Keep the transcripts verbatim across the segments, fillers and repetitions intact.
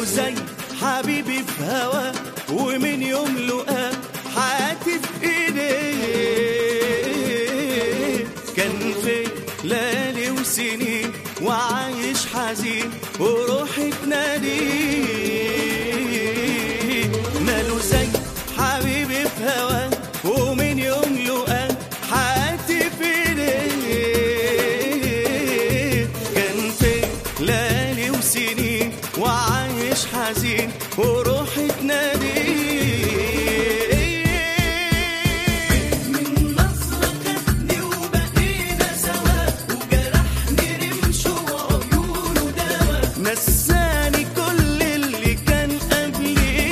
زي حبيبي في هوا، ومن يوم لقاه حياتي في ايديه. كان في ليالي وسنين وعايش حزين وروحي تناديه. ماله زي حبيبي في هوا، ومن يوم لقاه حياتي في ايديه. كان في ليالي وسنين وعايش حزين وروحي تناديه. نساني كل اللي كان قبلي.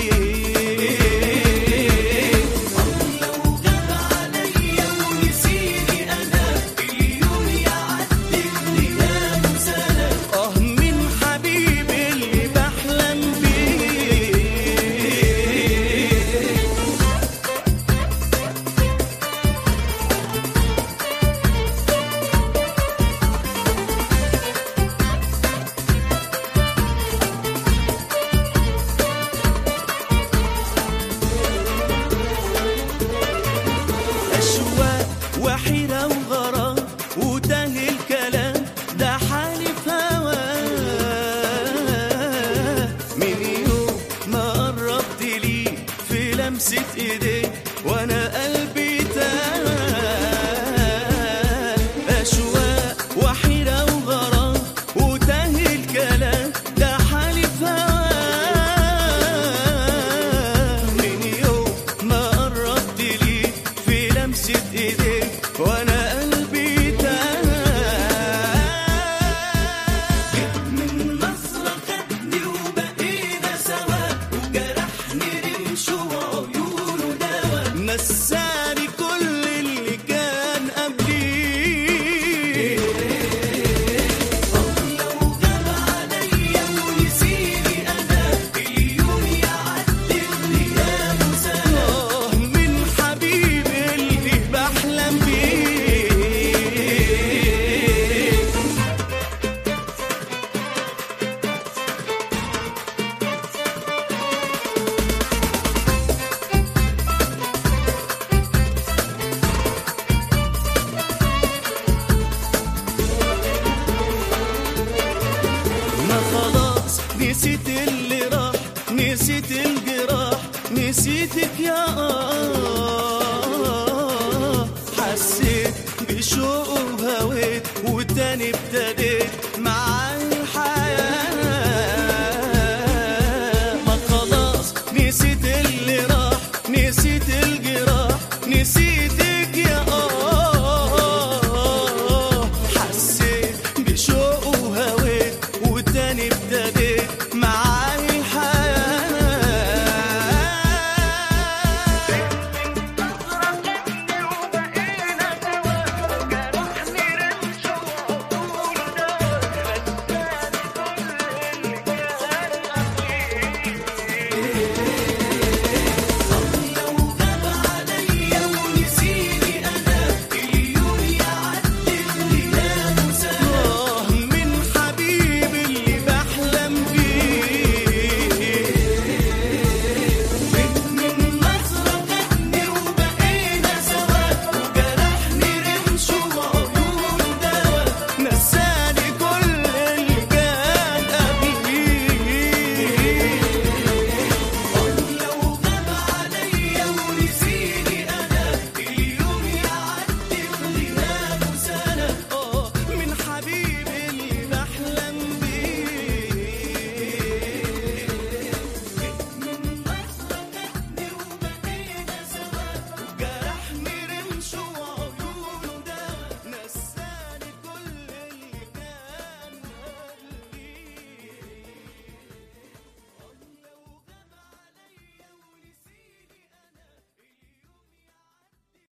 الله وغاب عليا ونسيني انا، اليوم يعدي الايام سنه. اه من حبيبي اللي بحلم بيه. أشواق وحيرة وغرام وتاه الكلام، ده حالي في هواه. من يوم ما قربت لي في لمسة ايديه وانا قلبي تاه. أشواق وحيرة وغرام وتاه الكلام، ده حالي في هواه. من يوم ما قربت لي في لمسة ايديك وانا قلبي تاه. من نظرة خدني وبقينا سوا، وجرحني رمشه وعيونه دوا. نساني كل اللي كان قبلي. الله وغاب عليا ونسيني انا، اليوم يعدي الايام سنه. آه من حبيبي اللي بحلم بيه. ما خلاص نسيت اللي راح، نسيت الجراح، نسيتك يا آه. حسيت بشوق